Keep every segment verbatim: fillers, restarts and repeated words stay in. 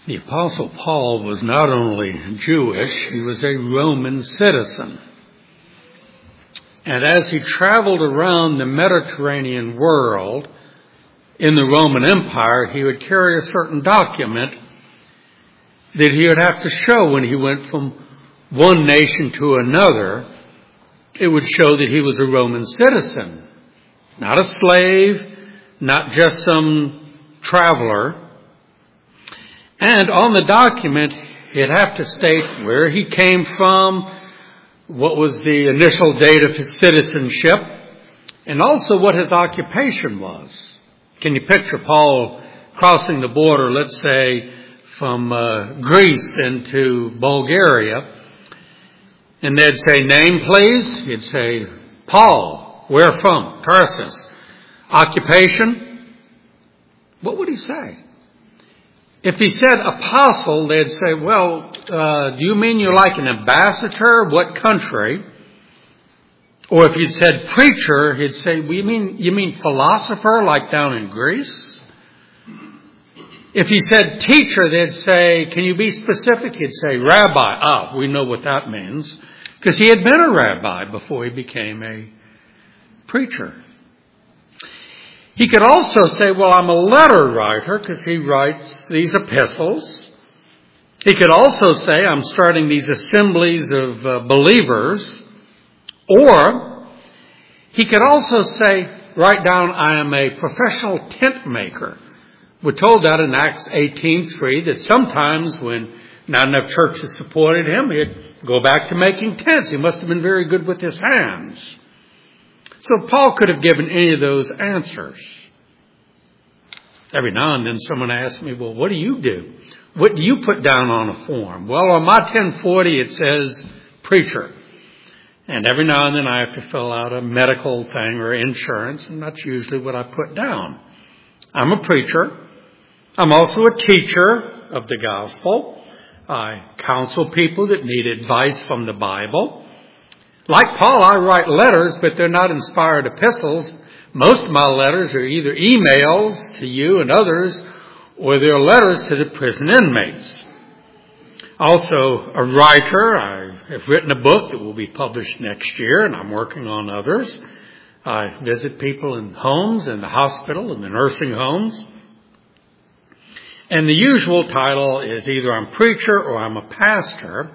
The Apostle Paul was not only Jewish, he was a Roman citizen. And as he traveled around the Mediterranean world in the Roman Empire, he would carry a certain document that he would have to show when he went from one nation to another. It would show that he was a Roman citizen, not a slave, not just some traveler. And on the document, he'd have to state where he came from, what was the initial date of his citizenship, and also what his occupation was. Can you picture Paul crossing the border, let's say, from uh, Greece into Bulgaria, and they'd say, name please? He'd say, Paul. Where from? Tarsus. Occupation? What would he say? If he said apostle, they'd say, well, uh, do you mean you're like an ambassador? What country? Or if he'd said preacher, he'd say, well, you mean, you mean philosopher like down in Greece? If he said teacher, they'd say, can you be specific? He'd say rabbi. Ah, we know what that means. Because he had been a rabbi before he became a preacher. He could also say, well, I'm a letter writer because he writes these epistles. He could also say, I'm starting these assemblies of uh, believers. Or he could also say, write down, I am a professional tent maker. We're told that in Acts eighteen three, that sometimes when not enough churches supported him, he'd go back to making tents. He must have been very good with his hands. So Paul could have given any of those answers. Every now and then someone asks me, well, what do you do? What do you put down on a form? Well, on my ten forty it says preacher. And every now and then I have to fill out a medical thing or insurance, and that's usually what I put down. I'm a preacher. I'm also a teacher of the gospel. I counsel people that need advice from the Bible. Like Paul, I write letters, but they're not inspired epistles. Most of my letters are either emails to you and others, or they're letters to the prison inmates. Also a writer. I have written a book that will be published next year, and I'm working on others. I visit people in homes, in the hospital, in the nursing homes. And the usual title is either I'm preacher or I'm a pastor.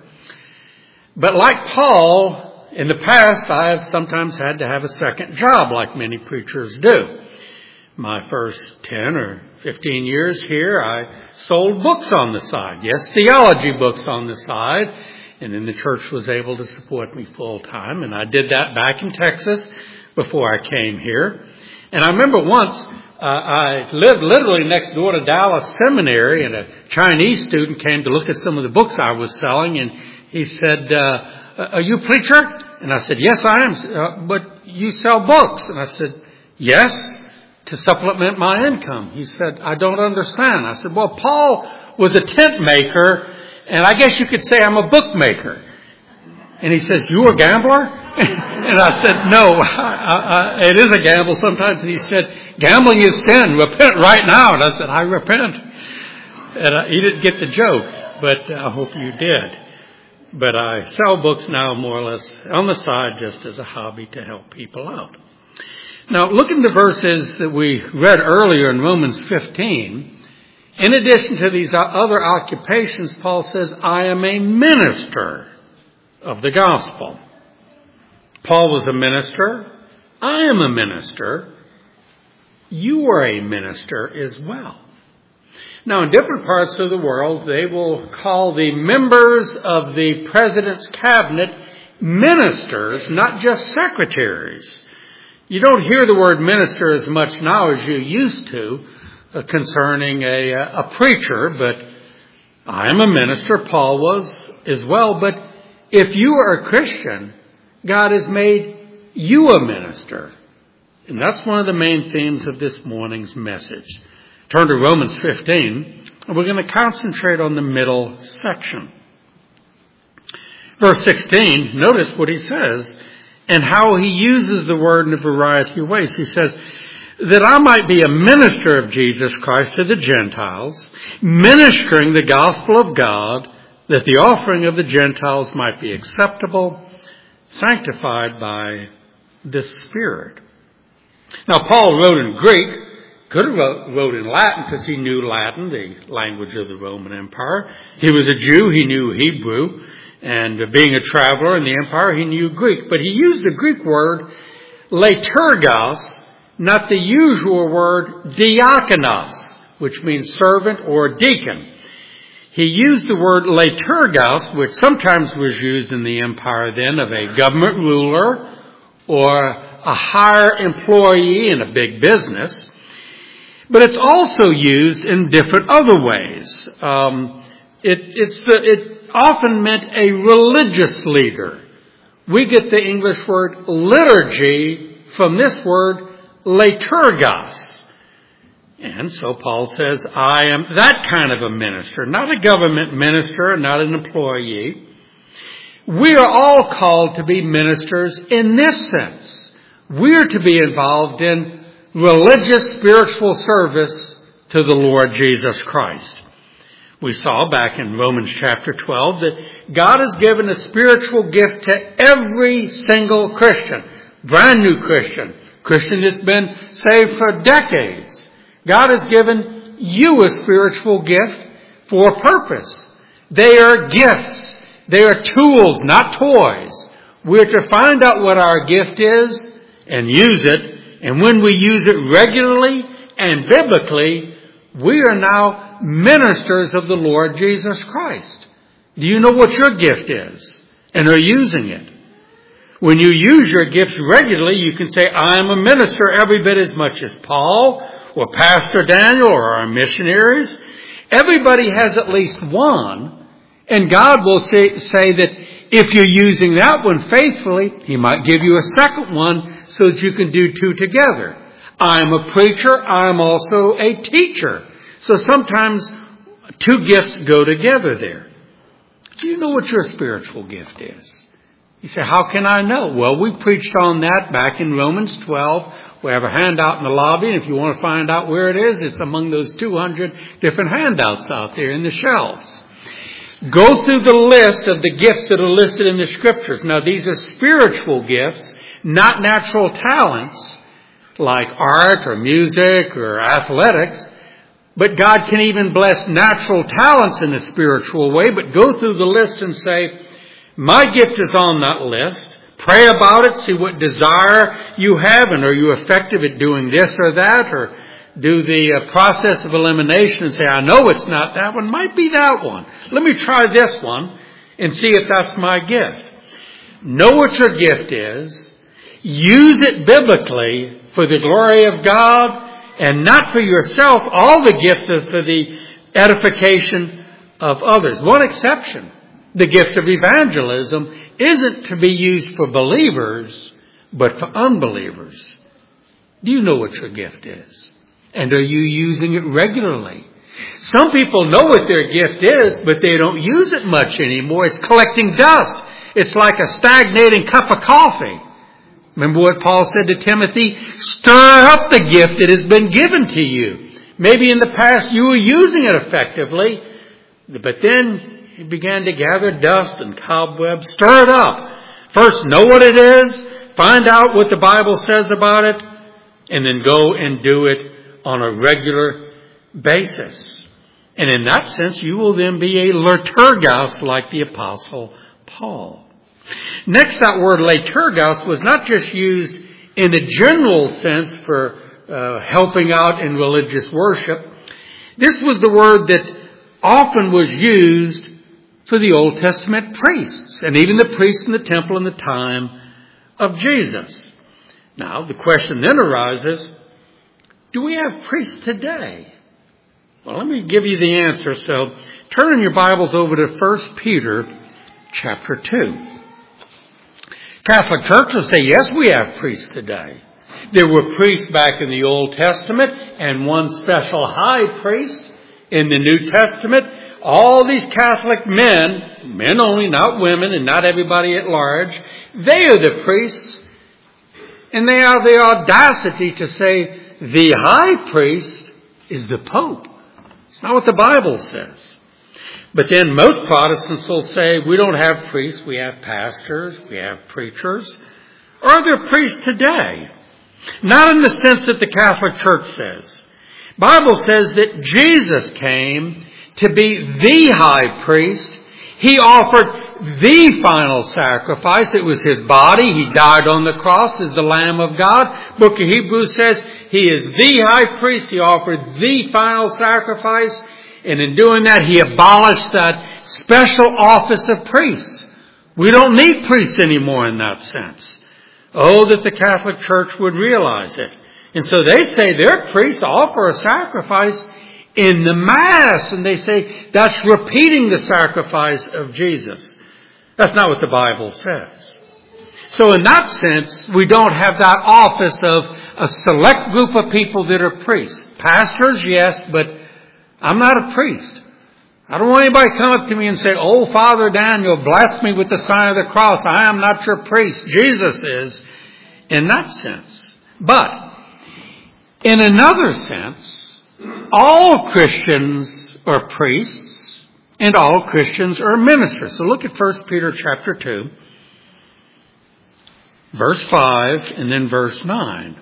But like Paul, in the past, I have sometimes had to have a second job like many preachers do. My first ten or fifteen years here, I sold books on the side. Yes, theology books on the side. And then the church was able to support me full time. And I did that back in Texas before I came here. And I remember once uh, I lived literally next door to Dallas Seminary, and a Chinese student came to look at some of the books I was selling, and he said, uh, are you a preacher? And I said, yes, I am. Uh, but you sell books. And I said, yes, to supplement my income. He said, I don't understand. I said, well, Paul was a tent maker, and I guess you could say I'm a bookmaker. And he says, you a gambler? And I said, no, I, I, it is a gamble sometimes. And he said, gambling is sin. Repent right now. And I said, I repent. And I, he didn't get the joke, but I hope you did. But I sell books now more or less on the side just as a hobby to help people out. Now, look at the verses that we read earlier in Romans fifteen. In addition to these other occupations, Paul says, I am a minister of the gospel. Paul was a minister. I am a minister. You are a minister as well. Now, in different parts of the world, they will call the members of the president's cabinet ministers, not just secretaries. You don't hear the word minister as much now as you used to uh, concerning a, a preacher, but I am a minister. Paul was as well. But if you are a Christian, God has made you a minister. And that's one of the main themes of this morning's message. Turn to Romans fifteen, and we're going to concentrate on the middle section. Verse sixteen, notice what he says and how he uses the word in a variety of ways. He says, that I might be a minister of Jesus Christ to the Gentiles, ministering the gospel of God, that the offering of the Gentiles might be acceptable, sanctified by the Spirit. Now, Paul wrote in Greek, could have wrote, wrote in Latin because he knew Latin, the language of the Roman Empire. He was a Jew, he knew Hebrew, and being a traveler in the empire, he knew Greek. But he used the Greek word liturgos, not the usual word diakonos, which means servant or deacon. He used the word liturgos, which sometimes was used in the empire then of a government ruler or a higher employee in a big business. But it's also used in different other ways. Um, it, it's, uh, it often meant a religious leader. We get the English word liturgy from this word liturgos. And so Paul says, I am that kind of a minister, not a government minister, not an employee. We are all called to be ministers in this sense. We are to be involved in religious spiritual service to the Lord Jesus Christ. We saw back in Romans chapter twelve that God has given a spiritual gift to every single Christian, brand new Christian, Christian that's been saved for decades. God has given you a spiritual gift for a purpose. They are gifts. They are tools, not toys. We're to find out what our gift is and use it. And when we use it regularly and biblically, we are now ministers of the Lord Jesus Christ. Do you know what your gift is? And are using it? When you use your gifts regularly, you can say, I am a minister every bit as much as Paul or Pastor Daniel or our missionaries. Everybody has at least one. And God will say, say that if you're using that one faithfully, He might give you a second one so that you can do two together. I'm a preacher. I'm also a teacher. So sometimes two gifts go together there. Do you know what your spiritual gift is? You say, how can I know? Well, we preached on that back in Romans twelve. We have a handout in the lobby, and if you want to find out where it is, it's among those two hundred different handouts out there in the shelves. Go through the list of the gifts that are listed in the Scriptures. Now, these are spiritual gifts, not natural talents like art or music or athletics. But God can even bless natural talents in a spiritual way. But go through the list and say, my gift is on that list. Pray about it. See what desire you have. And are you effective at doing this or that? Or do the uh, process of elimination and say, I know it's not that one. Might be that one. Let me try this one and see if that's my gift. Know what your gift is. Use it biblically for the glory of God and not for yourself. All the gifts are for the edification of others. One exception, the gift of evangelism, isn't to be used for believers, but for unbelievers. Do you know what your gift is? And are you using it regularly? Some people know what their gift is, but they don't use it much anymore. It's collecting dust. It's like a stagnating cup of coffee. Remember what Paul said to Timothy? Stir up the gift that has been given to you. Maybe in the past you were using it effectively, but then you began to gather dust and cobwebs. Stir it up. First, know what it is. Find out what the Bible says about it. And then go and do it on a regular basis. And in that sense, you will then be a liturgos like the Apostle Paul. Next, that word liturgos was not just used in a general sense for uh, helping out in religious worship. This was the word that often was used for the Old Testament priests, and even the priests in the temple in the time of Jesus. Now, the question then arises, do we have priests today? Well, let me give you the answer. So, turn in your Bibles over to First Peter chapter two. Catholic Church will say, yes, we have priests today. There were priests back in the Old Testament and one special high priest in the New Testament. All these Catholic men, men only, not women and not everybody at large, they are the priests. And they have the audacity to say the high priest is the Pope. It's not what the Bible says. But then most Protestants will say, we don't have priests, we have pastors, we have preachers. Are there priests today? Not in the sense that the Catholic Church says. The Bible says that Jesus came to be the high priest. He offered the final sacrifice. It was His body. He died on the cross as the Lamb of God. Book of Hebrews says He is the high priest. He offered the final sacrifice. And in doing that, He abolished that special office of priests. We don't need priests anymore in that sense. Oh, that the Catholic Church would realize it. And so they say their priests offer a sacrifice in the Mass. And they say that's repeating the sacrifice of Jesus. That's not what the Bible says. So in that sense, we don't have that office of a select group of people that are priests. Pastors, yes, but I'm not a priest. I don't want anybody to come up to me and say, oh, Father Daniel, bless me with the sign of the cross. I am not your priest. Jesus is, in that sense. But in another sense, all Christians are priests and all Christians are ministers. So look at First Peter chapter two, verse five, and then verse nine.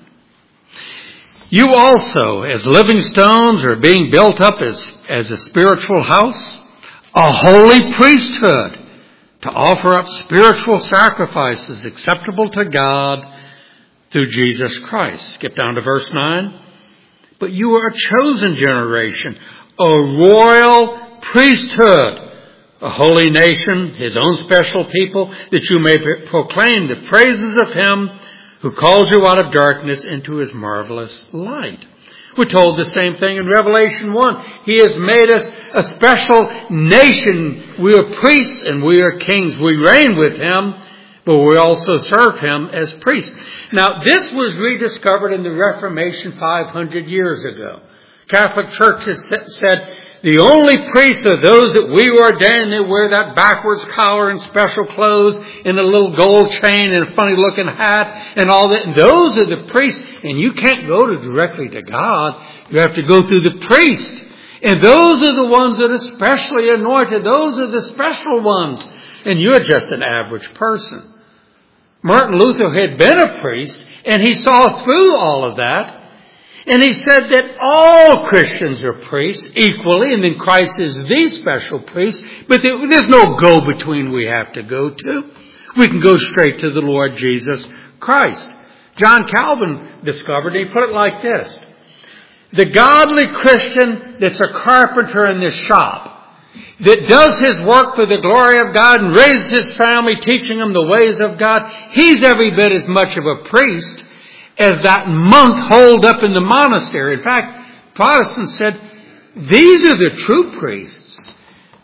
You also, as living stones, are being built up as, as a spiritual house, a holy priesthood, to offer up spiritual sacrifices acceptable to God through Jesus Christ. Skip down to verse nine. But you are a chosen generation, a royal priesthood, a holy nation, His own special people, that you may proclaim the praises of Him who called you out of darkness into His marvelous light. We're told the same thing in Revelation one. He has made us a special nation. We are priests and we are kings. We reign with Him, but we also serve Him as priests. Now, this was rediscovered in the Reformation five hundred years ago. Catholic Church has said the only priests are those that we ordain that wear that backwards collar and special clothes and a little gold chain and a funny looking hat and all that. And those are the priests. And you can't go to directly to God. You have to go through the priest. And those are the ones that are specially anointed. Those are the special ones. And you're just an average person. Martin Luther had been a priest and he saw through all of that. And he said that all Christians are priests equally, and then Christ is the special priest, but there's no go-between we have to go to. We can go straight to the Lord Jesus Christ. John Calvin discovered, he put it like this: the godly Christian that's a carpenter in this shop, that does his work for the glory of God and raises his family, teaching them the ways of God, he's every bit as much of a priest as that monk holed up in the monastery. In fact, Protestants said, these are the true priests,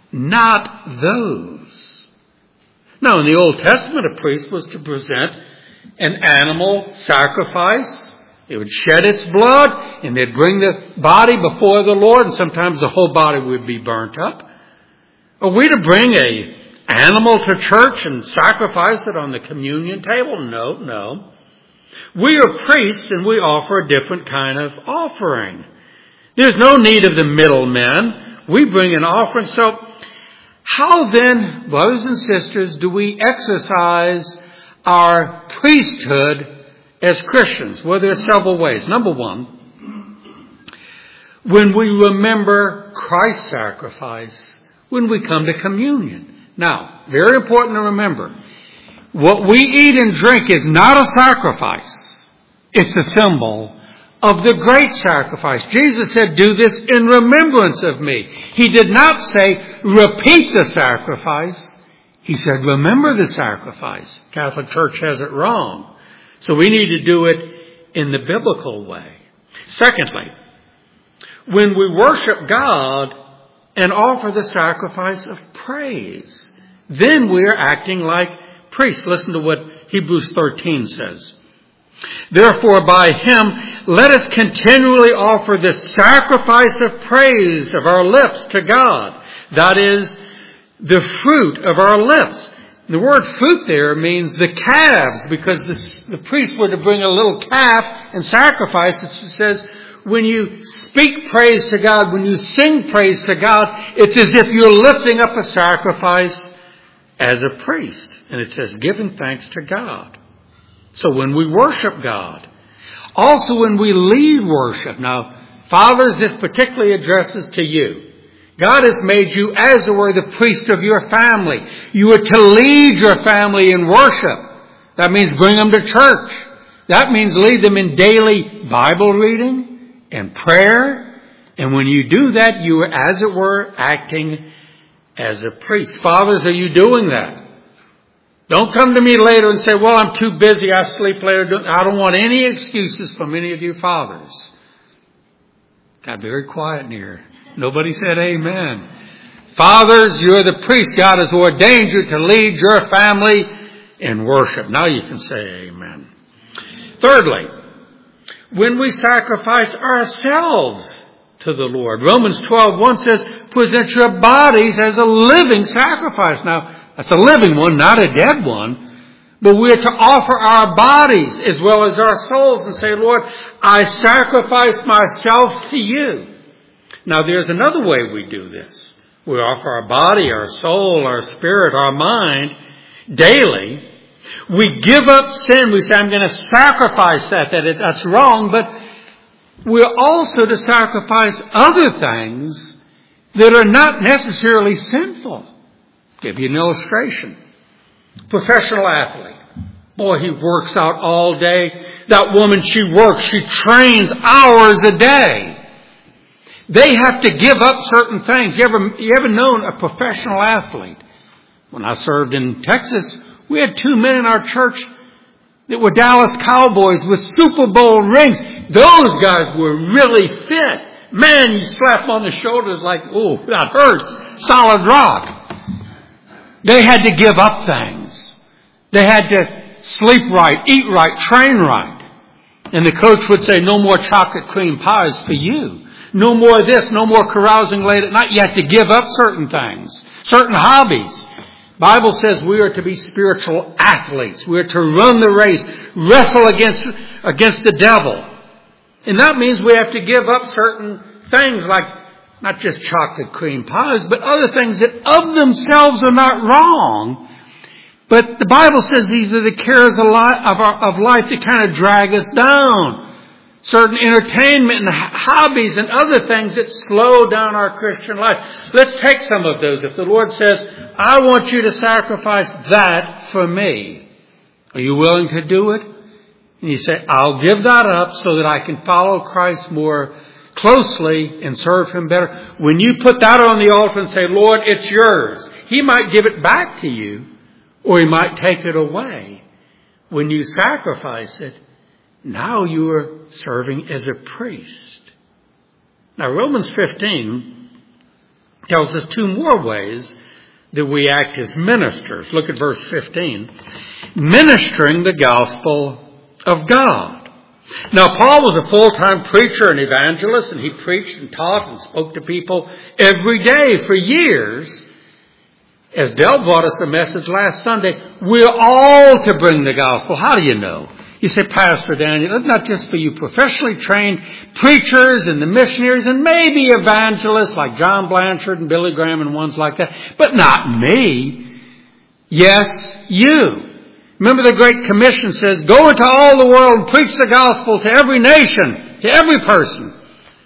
not those. Now, in the Old Testament, a priest was to present an animal sacrifice. It would shed its blood, and they'd bring the body before the Lord, and sometimes the whole body would be burnt up. Are we to bring an animal to church and sacrifice it on the communion table? No, no. We are priests and we offer a different kind of offering. There's no need of the middlemen. We bring an offering. So how then, brothers and sisters, do we exercise our priesthood as Christians? Well, there are several ways. Number one, when we remember Christ's sacrifice, when we come to communion. Now, very important to remember, what we eat and drink is not a sacrifice. It's a symbol of the great sacrifice. Jesus said, do this in remembrance of me. He did not say, repeat the sacrifice. He said, remember the sacrifice. Catholic Church has it wrong. So we need to do it in the biblical way. Secondly, when we worship God and offer the sacrifice of praise, then we are acting like priests. Listen to what Hebrews thirteen says. Therefore, by Him, let us continually offer the sacrifice of praise of our lips to God. That is, the fruit of our lips. The word fruit there means the calves, because the, the priests were to bring a little calf and sacrifice it. It says, when you speak praise to God, when you sing praise to God, it's as if you're lifting up a sacrifice as a priest. And it says, giving thanks to God. So when we worship God, also when we lead worship. Now, fathers, this particularly addresses to you. God has made you, as it were, the priest of your family. You are to lead your family in worship. That means bring them to church. That means lead them in daily Bible reading and prayer. And when you do that, you are, as it were, acting as a priest. Fathers, are you doing that? Don't come to me later and say, well, I'm too busy. I sleep later. I don't want any excuses from any of you fathers. Got very quiet in here. Nobody said amen. Fathers, you're the priest. God has ordained you to lead your family in worship. Now you can say amen. Thirdly, when we sacrifice ourselves to the Lord. Romans twelve one says, present your bodies as a living sacrifice. Now, that's a living one, not a dead one. But we're to offer our bodies as well as our souls and say, Lord, I sacrifice myself to you. Now, there's another way we do this. We offer our body, our soul, our spirit, our mind daily. We give up sin. We say, I'm going to sacrifice that. that it, that's wrong. But we're also to sacrifice other things that are not necessarily sinful. I'll give you an illustration. Professional athlete. Boy, he works out all day. That woman, she works. She trains hours a day. They have to give up certain things. You ever, you ever known a professional athlete? When I served in Texas, we had two men in our church that were Dallas Cowboys with Super Bowl rings. Those guys were really fit. Man, you slap them on the shoulders like, oh, that hurts. Solid rock. They had to give up things. They had to sleep right, eat right, train right. And the coach would say, no more chocolate cream pies for you. No more of this, no more carousing late at night. You have to give up certain things, certain hobbies. Bible says we are to be spiritual athletes. We are to run the race, wrestle against, against the devil. And that means we have to give up certain things like not just chocolate cream pies, but other things that of themselves are not wrong. But the Bible says these are the cares of life that kind of drag us down. Certain entertainment and hobbies and other things that slow down our Christian life. Let's take some of those. If the Lord says, I want you to sacrifice that for me, are you willing to do it? And you say, I'll give that up so that I can follow Christ more closely and serve Him better. When you put that on the altar and say, Lord, it's yours, He might give it back to you or He might take it away. When you sacrifice it, now you are serving as a priest. Now, Romans fifteen tells us two more ways that we act as ministers. Look at verse fifteen. Ministering the gospel of God. Now, Paul was a full-time preacher and evangelist, and he preached and taught and spoke to people every day for years. As Del brought us a message last Sunday, we're all to bring the gospel. How do you know? You say, Pastor Daniel, it's not just for you professionally trained preachers and the missionaries and maybe evangelists like John Blanchard and Billy Graham and ones like that, but not me. Yes, you. Remember the Great Commission says, go into all the world and preach the gospel to every nation, to every person.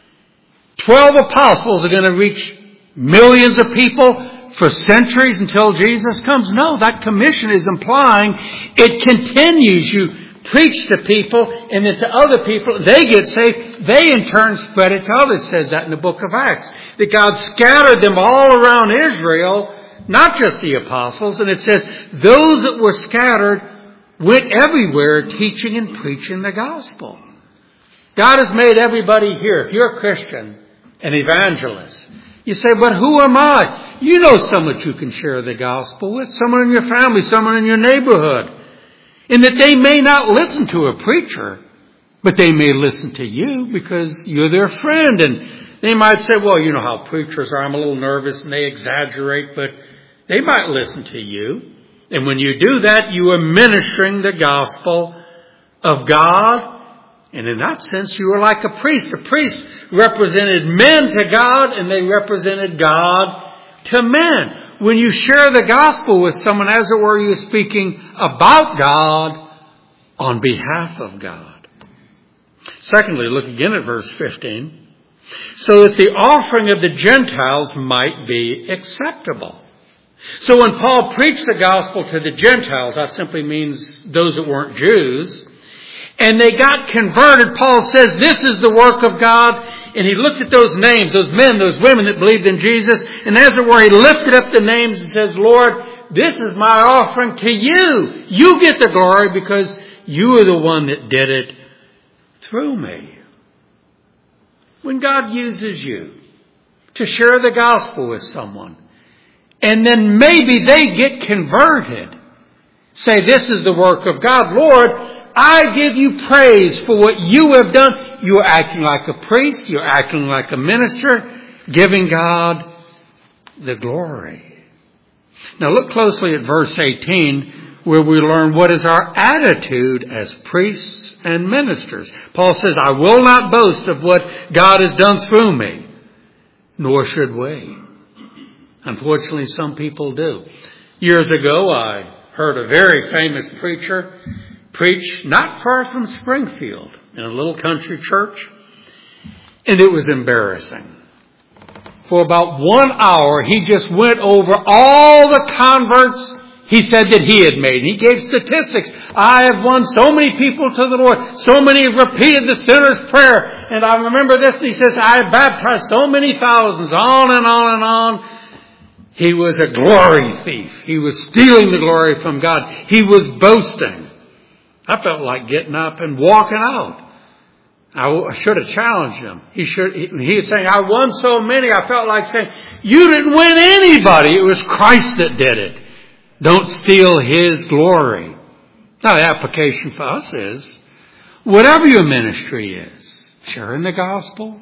Twelve apostles are going to reach millions of people for centuries until Jesus comes. No, that commission is implying it continues. You preach to people and then to other people. They get saved. They in turn spread it to others. It says that in the book of Acts. That God scattered them all around Israel, not just the apostles. And it says those that were scattered went everywhere teaching and preaching the gospel. God has made everybody here. If you're a Christian, an evangelist, you say, but who am I? You know someone you can share the gospel with. Someone in your family, someone in your neighborhood. And that they may not listen to a preacher, but they may listen to you because you're their friend. And they might say, well, you know how preachers are. I'm a little nervous and they exaggerate, but they might listen to you. And when you do that, you are ministering the gospel of God. And in that sense, you are like a priest. A priest represented men to God, and they represented God to men. When you share the gospel with someone, as it were, you're speaking about God on behalf of God. Secondly, look again at verse fifteen. So that the offering of the Gentiles might be acceptable. So when Paul preached the gospel to the Gentiles, that simply means those that weren't Jews, and they got converted, Paul says this is the work of God. And he looked at those names, those men, those women that believed in Jesus. And as it were, he lifted up the names and says, Lord, this is my offering to you. You get the glory because you are the one that did it through me. When God uses you to share the gospel with someone, and then maybe they get converted, say, this is the work of God. Lord, I give you praise for what you have done. You are acting like a priest. You're acting like a minister, giving God the glory. Now look closely at verse eighteen, where we learn what is our attitude as priests and ministers. Paul says, I will not boast of what God has done through me, nor should we. Unfortunately, some people do. Years ago, I heard a very famous preacher preach not far from Springfield in a little country church, and it was embarrassing. For about one hour, he just went over all the converts he said that he had made. He gave statistics. I have won so many people to the Lord. So many have repeated the sinner's prayer. And I remember this, and he says, I have baptized so many thousands, on and on and on. He was a glory thief. He was stealing the glory from God. He was boasting. I felt like getting up and walking out. I should have challenged him. He should. He was saying, I won so many. I felt like saying, you didn't win anybody. It was Christ that did it. Don't steal His glory. Now the application for us is, whatever your ministry is, sharing the gospel,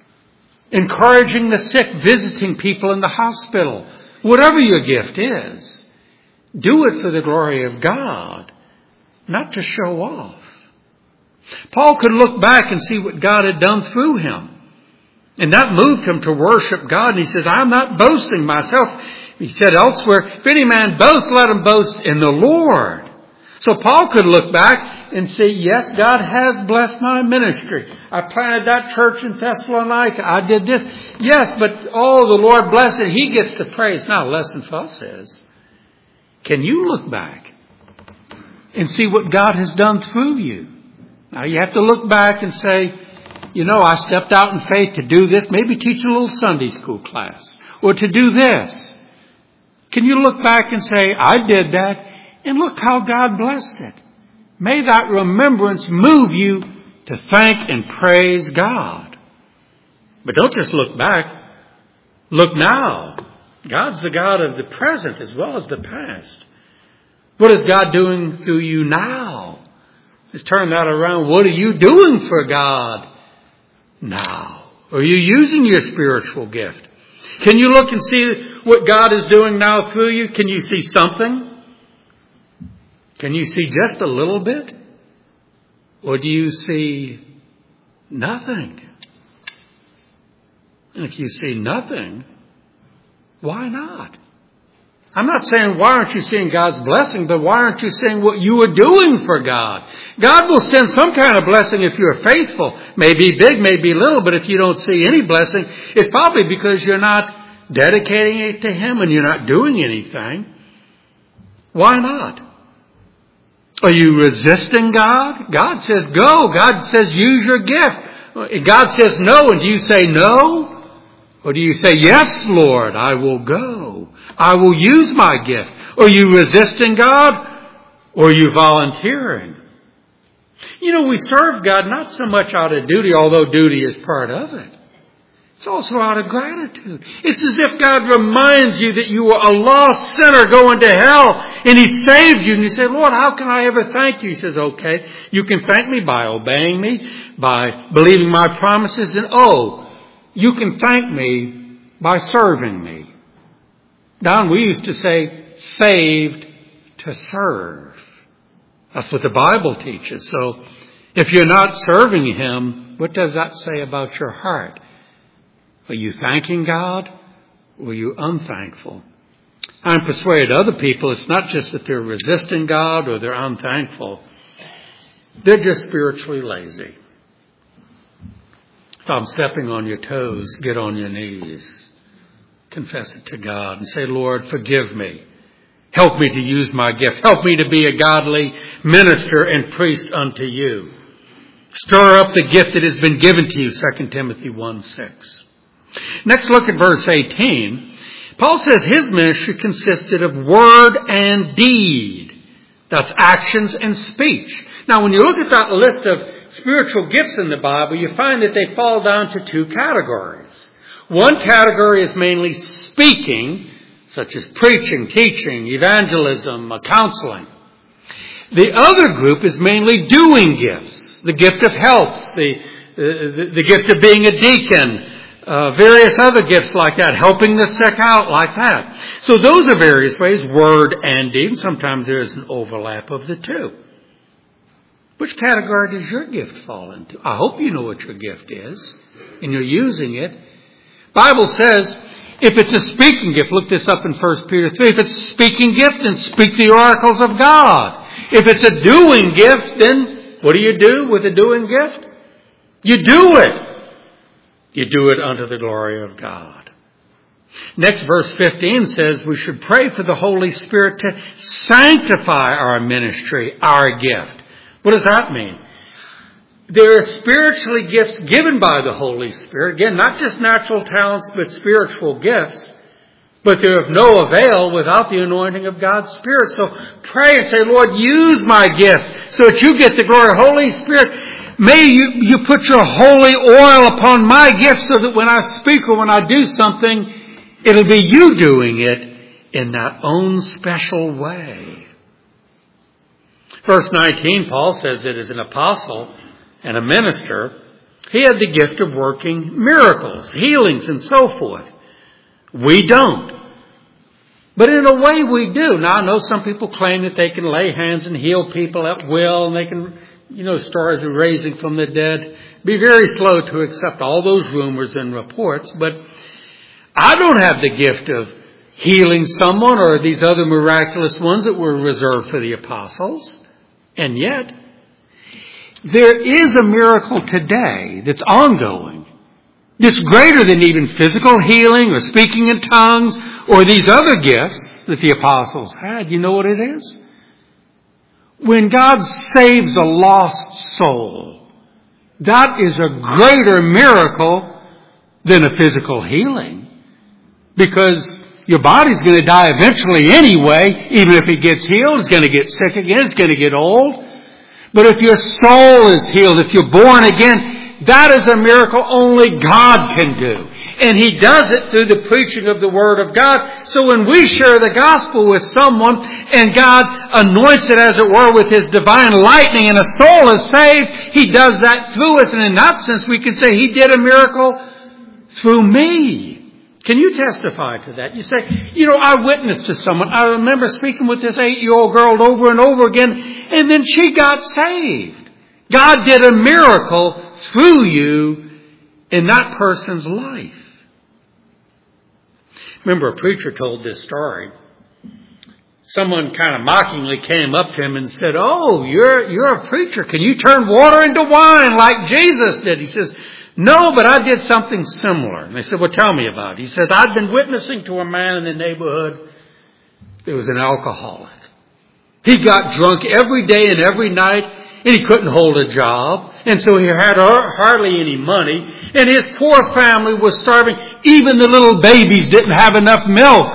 encouraging the sick, visiting people in the hospital, whatever your gift is, do it for the glory of God, not to show off. Paul could look back and see what God had done through him. And that moved him to worship God. And he says, I'm not boasting myself. He said elsewhere, if any man boasts, let him boast in the Lord. So Paul could look back and say, yes, God has blessed my ministry. I planted that church in Thessalonica. I did this. Yes, but oh, the Lord bless it. He gets the praise. Now, a lesson for us is, can you look back and see what God has done through you? Now, you have to look back and say, you know, I stepped out in faith to do this. Maybe teach a little Sunday school class. Or to do this. Can you look back and say, I did that, and look how God blessed it. May that remembrance move you to thank and praise God. But don't just look back. Look now. God's the God of the present as well as the past. What is God doing through you now? Let's turn that around. What are you doing for God now? Are you using your spiritual gift? Can you look and see what God is doing now through you? Can you see something? Can you see just a little bit? Or do you see nothing? And if you see nothing, why not? I'm not saying why aren't you seeing God's blessing, but why aren't you seeing what you are doing for God? God will send some kind of blessing if you're faithful. Maybe big, maybe little, but if you don't see any blessing, it's probably because you're not dedicating it to Him and you're not doing anything. Why not? Are you resisting God? God says go. God says use your gift. God says no, and do you say no? Or do you say, yes, Lord, I will go. I will use my gift. Are you resisting God? Or are you volunteering? You know, we serve God not so much out of duty, although duty is part of it. It's also out of gratitude. It's as if God reminds you that you were a lost sinner going to hell, and He saved you. And you say, Lord, how can I ever thank you? He says, okay, you can thank me by obeying me, by believing my promises, and oh, you can thank me by serving me. Don, we used to say, saved to serve. That's what the Bible teaches. So if you're not serving Him, what does that say about your heart? Are you thanking God, or are you unthankful? I'm persuaded other people, it's not just that they're resisting God or they're unthankful. They're just spiritually lazy. If I'm stepping on your toes, get on your knees. Confess it to God and say, Lord, forgive me. Help me to use my gift. Help me to be a godly minister and priest unto you. Stir up the gift that has been given to you, Second Timothy one six. Next, look at verse eighteen. Paul says his ministry consisted of word and deed. That's actions and speech. Now, when you look at that list of spiritual gifts in the Bible, you find that they fall down to two categories. One category is mainly speaking, such as preaching, teaching, evangelism, counseling. The other group is mainly doing gifts. The gift of helps, the, the, the gift of being a deacon, uh, various other gifts like that, helping the sick out like that. So those are various ways, word and deed. Sometimes there is an overlap of the two. Which category does your gift fall into? I hope you know what your gift is and you're using it. Bible says, if it's a speaking gift, look this up in First Peter three. If it's a speaking gift, then speak the oracles of God. If it's a doing gift, then what do you do with a doing gift? You do it. You do it unto the glory of God. Next, verse fifteen says we should pray for the Holy Spirit to sanctify our ministry, our gift. What does that mean? There are spiritually gifts given by the Holy Spirit. Again, not just natural talents, but spiritual gifts. But they're of no avail without the anointing of God's Spirit. So pray and say, Lord, use my gift so that you get the glory. Holy Spirit, may you, you put your holy oil upon my gift so that when I speak or when I do something, it'll be you doing it in that own special way. Verse nineteen, Paul says that as an apostle and a minister, he had the gift of working miracles, healings, and so forth. We don't. But in a way we do. Now I know some people claim that they can lay hands and heal people at will, and they can, you know, stories of raising from the dead. Be very slow to accept all those rumors and reports, but I don't have the gift of healing someone or these other miraculous ones that were reserved for the apostles. And yet, there is a miracle today that's ongoing, that's greater than even physical healing or speaking in tongues or these other gifts that the apostles had. You know what it is? When God saves a lost soul, that is a greater miracle than a physical healing. Because your body's going to die eventually anyway. Even if it gets healed, it's going to get sick again. It's going to get old. But if your soul is healed, if you're born again, that is a miracle only God can do. And He does it through the preaching of the Word of God. So when we share the gospel with someone and God anoints it, as it were, with His divine lightning and a soul is saved, He does that through us. And in that sense, we can say He did a miracle through me. Can you testify to that? You say, you know, I witnessed to someone. I remember speaking with this eight-year-old girl over and over again, and then she got saved. God did a miracle through you in that person's life. Remember, a preacher told this story. Someone kind of mockingly came up to him and said, oh, you're, you're a preacher. Can you turn water into wine like Jesus did? He says, no, but I did something similar. And they said, well, tell me about it. He said, I'd been witnessing to a man in the neighborhood that was an alcoholic. He got drunk every day and every night, and he couldn't hold a job. And so he had hardly any money. And his poor family was starving. Even the little babies didn't have enough milk.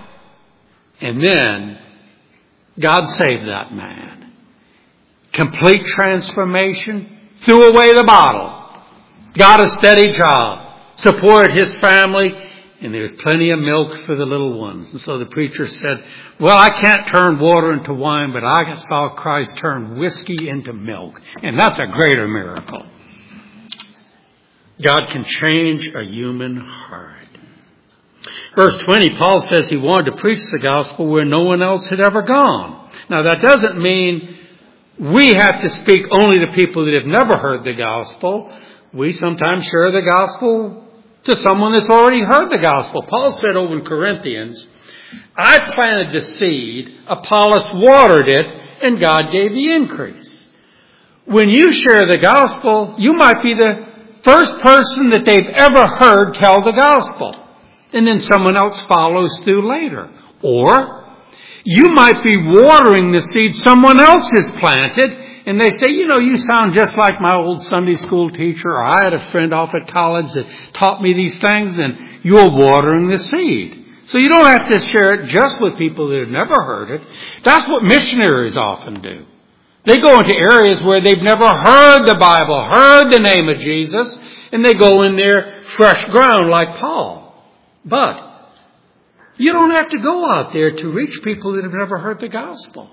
And then God saved that man. Complete transformation. Threw away the bottle. Got a steady job, supported his family, and there was plenty of milk for the little ones. And so the preacher said, well, I can't turn water into wine, but I saw Christ turn whiskey into milk. And that's a greater miracle. God can change a human heart. Verse twenty, Paul says he wanted to preach the gospel where no one else had ever gone. Now that doesn't mean we have to speak only to people that have never heard the gospel. We sometimes share the gospel to someone that's already heard the gospel. Paul said over in Corinthians, I planted the seed, Apollos watered it, and God gave the increase. When you share the gospel, you might be the first person that they've ever heard tell the gospel. And then someone else follows through later. Or you might be watering the seed someone else has planted, and they say, you know, you sound just like my old Sunday school teacher, or I had a friend off at college that taught me these things, and you're watering the seed. So you don't have to share it just with people that have never heard it. That's what missionaries often do. They go into areas where they've never heard the Bible, heard the name of Jesus, and they go in there fresh ground like Paul. But you don't have to go out there to reach people that have never heard the gospel.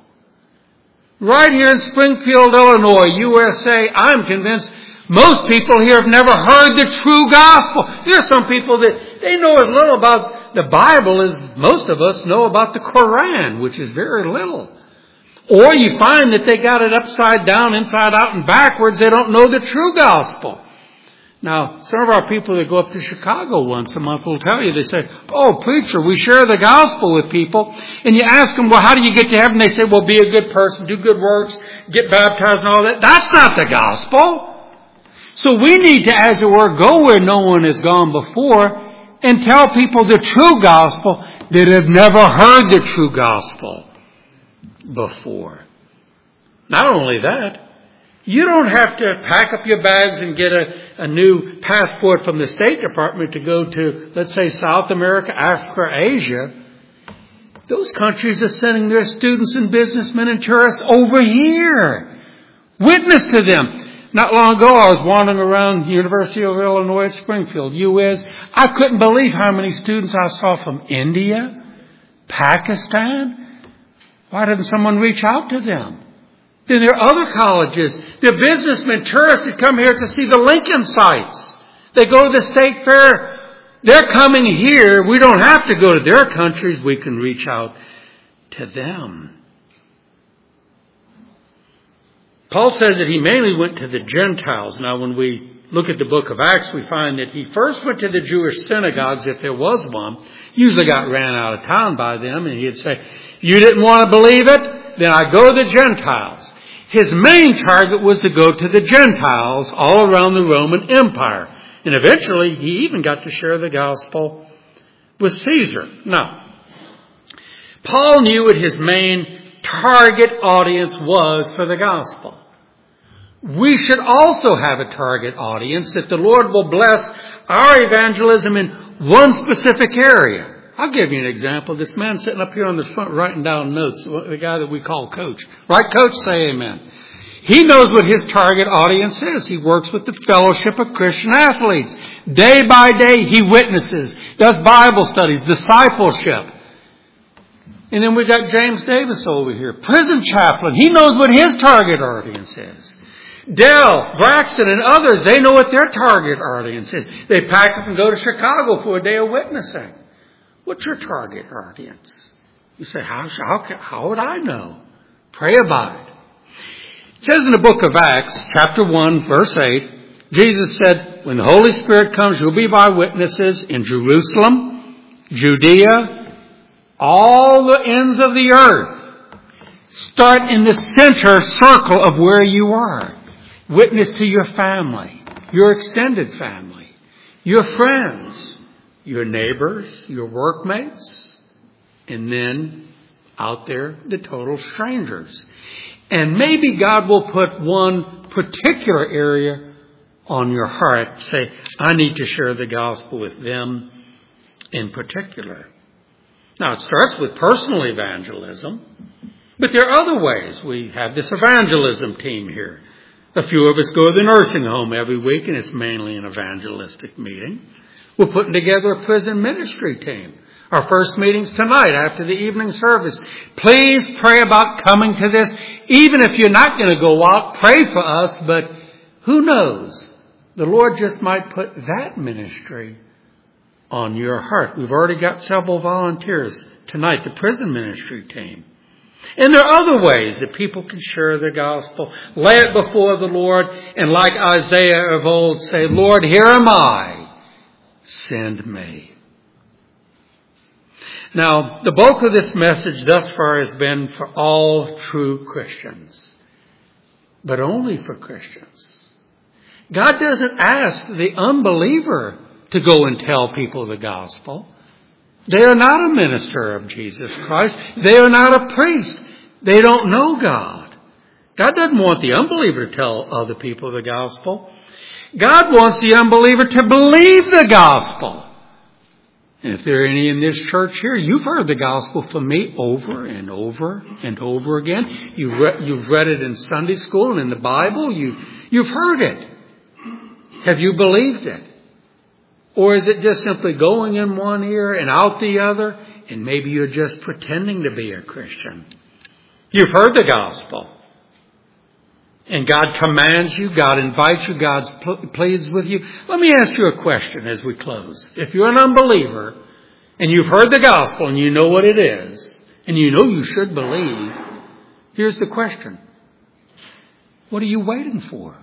Right here in Springfield, Illinois, U S A, I'm convinced most people here have never heard the true gospel. There are some people that they know as little about the Bible as most of us know about the Quran, which is very little. Or you find that they got it upside down, inside out, and backwards. They don't know the true gospel. Now, some of our people that go up to Chicago once a month will tell you, they say, oh, preacher, we share the gospel with people. And you ask them, well, how do you get to heaven? They say, well, be a good person, do good works, get baptized and all that. That's not the gospel. So we need to, as it were, go where no one has gone before and tell people the true gospel that have never heard the true gospel before. Not only that, you don't have to pack up your bags and get a, a new passport from the State Department to go to, let's say, South America, Africa, Asia. Those countries are sending their students and businessmen and tourists over here. Witness to them. Not long ago, I was wandering around the University of Illinois at Springfield, U S. I couldn't believe how many students I saw from India, Pakistan. Why didn't someone reach out to them? Then there are other colleges. There are businessmen, tourists that come here to see the Lincoln sites. They go to the state fair. They're coming here. We don't have to go to their countries. We can reach out to them. Paul says that he mainly went to the Gentiles. Now, when we look at the book of Acts, we find that he first went to the Jewish synagogues, if there was one. Usually got ran out of town by them, and he'd say, you didn't want to believe it? Then I go to the Gentiles. His main target was to go to the Gentiles all around the Roman Empire. And eventually, he even got to share the gospel with Caesar. Now, Paul knew what his main target audience was for the gospel. We should also have a target audience that the Lord will bless our evangelism in one specific area. I'll give you an example. This man sitting up here on the front writing down notes, the guy that we call Coach. Right, Coach? Say amen. He knows what his target audience is. He works with the Fellowship of Christian Athletes. Day by day, he witnesses, does Bible studies, discipleship. And then we got James Davis over here, prison chaplain. He knows what his target audience is. Dell, Braxton, and others, they know what their target audience is. They pack up and go to Chicago for a day of witnessing. What's your target audience? You say, how, how, how would I know? Pray about it. It says in the book of Acts, chapter one, verse eight, Jesus said, when the Holy Spirit comes, you'll be my witnesses in Jerusalem, Judea, all the ends of the earth. Start in the center circle of where you are. Witness to your family, your extended family, your friends, your neighbors, your workmates, and then out there, the total strangers. And maybe God will put one particular area on your heart. Say, I need to share the gospel with them in particular. Now, it starts with personal evangelism, but there are other ways. We have this evangelism team here. A few of us go to the nursing home every week, and it's mainly an evangelistic meeting. We're putting together a prison ministry team. Our first meeting's tonight after the evening service. Please pray about coming to this. Even if you're not going to go out, pray for us, but who knows? The Lord just might put that ministry on your heart. We've already got several volunteers tonight, the prison ministry team. And there are other ways that people can share the gospel, lay it before the Lord, and like Isaiah of old say, Lord, here am I, send me. Now, the bulk of this message thus far has been for all true Christians, but only for Christians. God doesn't ask the unbeliever to go and tell people the gospel. They are not a minister of Jesus Christ. They are not a priest. They don't know God. God doesn't want the unbeliever to tell other people the gospel. God wants the unbeliever to believe the gospel. And if there are any in this church here, you've heard the gospel from me over and over and over again. You've read, you've read it in Sunday school and in the Bible. You, you've heard it. Have you believed it? Or is it just simply going in one ear and out the other, and maybe you're just pretending to be a Christian? You've heard the gospel. And God commands you, God invites you, God pleads with you. Let me ask you a question as we close. If you're an unbeliever and you've heard the gospel and you know what it is, and you know you should believe, here's the question. What are you waiting for?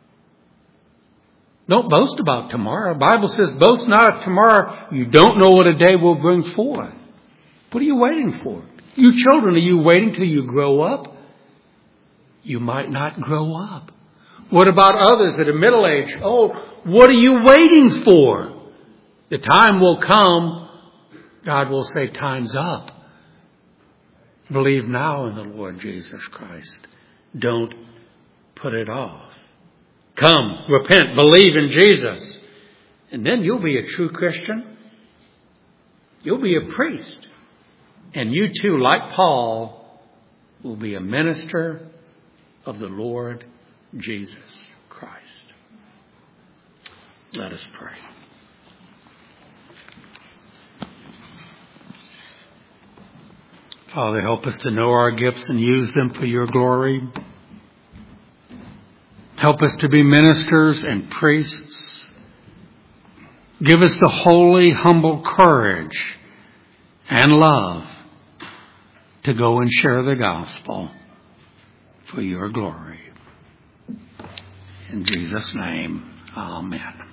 Don't boast about tomorrow. The Bible says, boast not of tomorrow. You don't know what a day will bring forth. What are you waiting for? You children, are you waiting till you grow up? You might not grow up. What about others that are middle age? Oh, what are you waiting for? The time will come. God will say, time's up. Believe now in the Lord Jesus Christ. Don't put it off. Come, repent, believe in Jesus. And then you'll be a true Christian. You'll be a priest. And you too, like Paul, will be a minister of the Lord Jesus Christ. Let us pray. Father, help us to know our gifts and use them for your glory. Help us to be ministers and priests. Give us the holy, humble courage and love to go and share the gospel for your glory. In Jesus' name, amen.